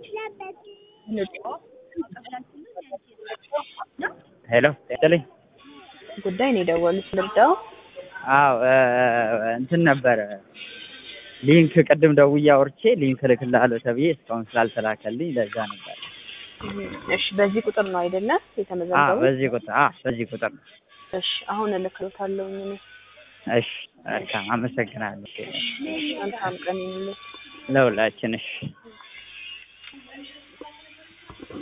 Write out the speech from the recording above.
ሄሎ ተለኝ ጉዳይ ነው የደወሉት ልርዳው? አዎ እንትን ነበር ሊንክ ቅድም ደውዬ አውርቼ ሊንክ ልክልሃለሁ ተብዬ እስካሁን ስላልተላከልኝ ለዛ ነበር። እሺ በዚህ ቁጥር ነው አይደለ የተመዘገበው? በዚህ ቁጥር ነው። እሺ አሁን እልክልዎታለሁ እኔ። እሺ አመሰግናለሁ። መልካም ቀን ይሁንልህ ለሁላችን። እሺ